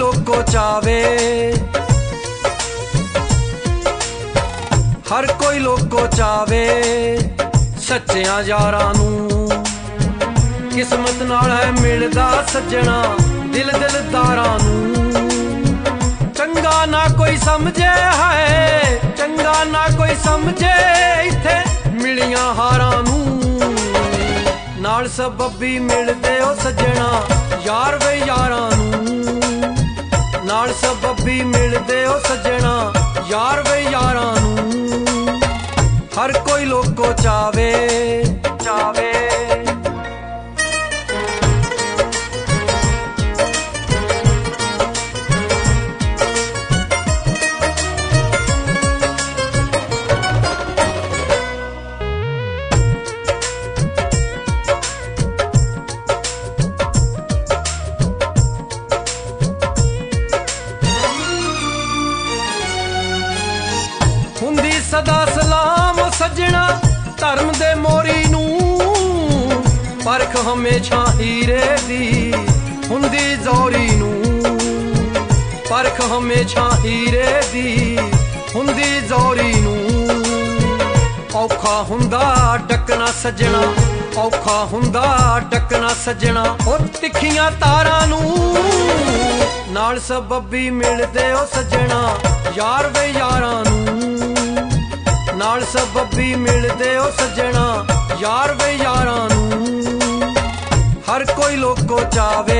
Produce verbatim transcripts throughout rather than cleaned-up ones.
लोको चावे, हर कोई लोको चावे सच्चियां यारां नूं। किस्मत नाल है मिलदा सज्जणा दिल दिलदारां नूं। चंगा ना कोई समझे है, चंगा ना कोई समझे इत्थे मिलियां हारां नूं। नाल सबबी मिलदे ओ सज्जणा यार वे यारां नूं। नाल सबबी मिलदे ओ सज्जणा यार वे यारां नूं। हर कोई लोको चावे चावे। हुंदी सदा सलाम सज्जणा धर्म दे मोरी नूं। परख हमेशा हीरे दी हुंदी जोरी नूं। परख हमेशा हीरे दी हुंदी जोरी नूं। औखा हुंदा डकना सज्जणा, औखा हुंदा डकना सज्जणा ओ तिखियां तारां नूं। नाल सबबी मिलदे ओ सज्जणा यार वे यारां नूं। नाल सबबी मिलदे ओ सज्जणा यार वे यारां नूं। हर कोई लोको चावे।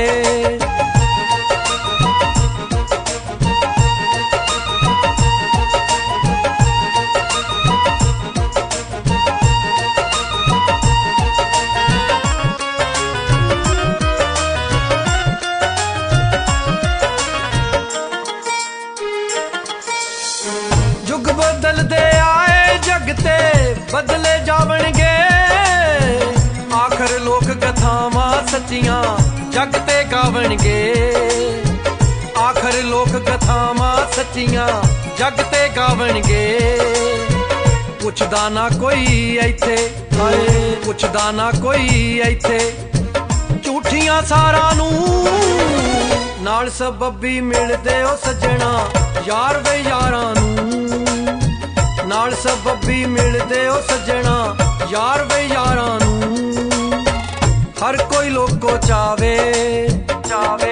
जुग बदलदे आए जगते बदले जावणगे। आखर लोक कथावां सच्चियां जगते गावणगे। आखर लोक कथावां सच्चियां जगते गावणगे। पुछदा ना कोई इत्थे हाए, पुछदा ना कोई इत्थे झूठियां सारां नूं। नाल सबबी मिलदे ओ सज्जणा यार वे यारां नूं। नाल सबबी मिलदे ओ सज्जणा यार वे यारां नूं। हर कोई लोको चावे चावे।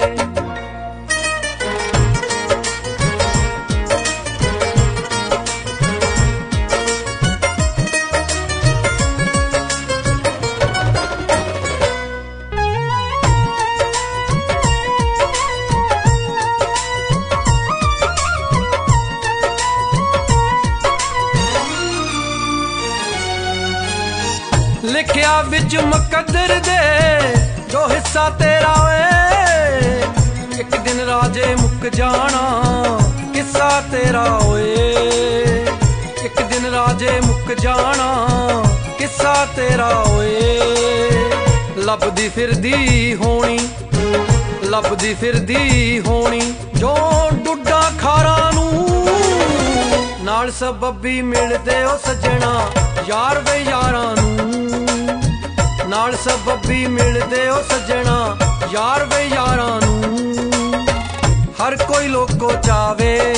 लिखिया विच मुकद्दर दे जो हिस्सा तेरा होए। एक दिन राजे मुक जाना किस्सा तेरा होए। एक दिन राजे मुक जाना किस्सा तेरा होए। लभदी फिरदी होनी, लभदी फिरदी होनी जो डुड्डा खारा नूं। नाल सबबी मिलदे ओ सज्जणा यार वे यारां नूं। नाल सबबी मिलदे ओ सज्जणा यार वे यारां नूं। हर कोई लोको चावे।